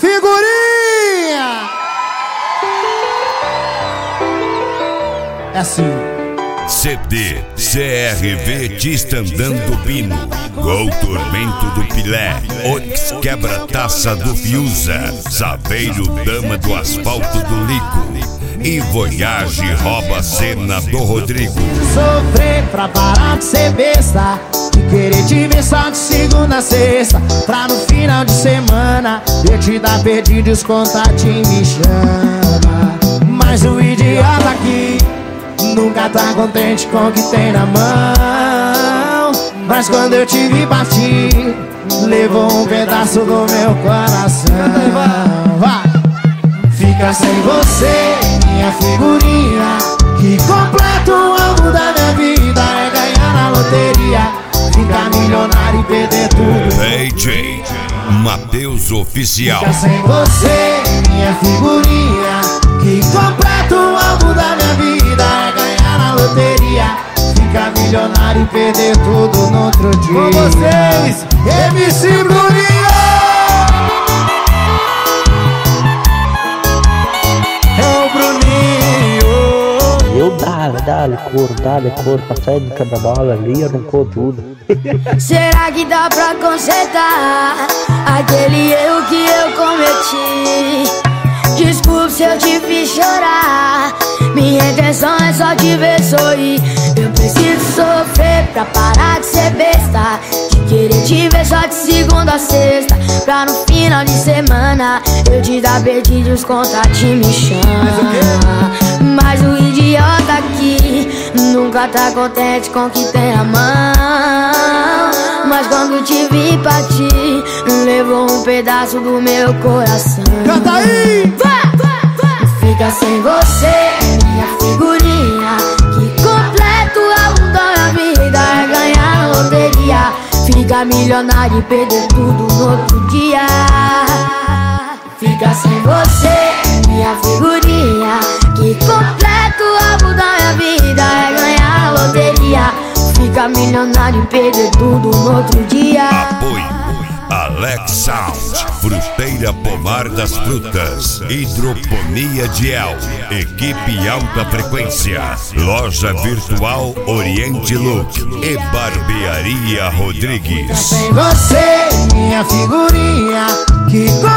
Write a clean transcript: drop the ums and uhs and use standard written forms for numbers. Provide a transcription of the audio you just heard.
Figurinha! É assim. CD CRV Tistandando Pino, Gol Tormento do Pilé, Ox Quebra-Taça do Fiuza, Saveiro Dama do Asfalto do Lico e Voyage Rouba Cena do Rodrigo. Sofrer pra parar de ser besta e querer te ver só de segunda a sexta, pra no final de semana eu te dar perdidos, contatinho me chama. Mas o idiota aqui nunca tá contente com o que tem na mão. Mas quando eu te vi partir, levou um pedaço do meu coração. Vai! Fica sem você, minha figurinha, que completa o alvo da minha vida. É ganhar na loteria, ficar milionário e perder tudo. DJ Matheus Oficial. Fica sem você, minha figurinha, que completa o alvo da minha vida. É ganhar na loteria, ficar milionário e perder tudo no outro dia. Com vocês, MC Bruninho! Dale cor, pra sair do carnaval ali, arrancou tudo. Será que dá pra consertar aquele erro que eu cometi? Desculpe se eu te fiz chorar, minha intenção é só te ver sorrir. Eu preciso sofrer pra parar de ser besta, de querer te ver só de segunda a sexta, pra no final de semana eu te dar perdido, os contatinhos me chamam. Mas o idiota aqui nunca tá contente com o que tem na mão. Mas quando te vi partir, levou um pedaço do meu coração. Canta aí! Fica sem você, minha figurinha, que completa o alvo da minha vida. É ganhar na loteria, ficar milionário e perder tudo no outro dia. Fica sem você, minha figurinha, que completa o alvo da minha vida. É ganhar na loteria, ficar milionário e perder tudo no outro dia. Apoio Alex Sound, Fruteira Pomar das Frutas, Hidroponia Diel, Equipe Alta Frequência, Loja Virtual Oriente Look e Barbearia Rodrigues. Sem você, minha figurinha, que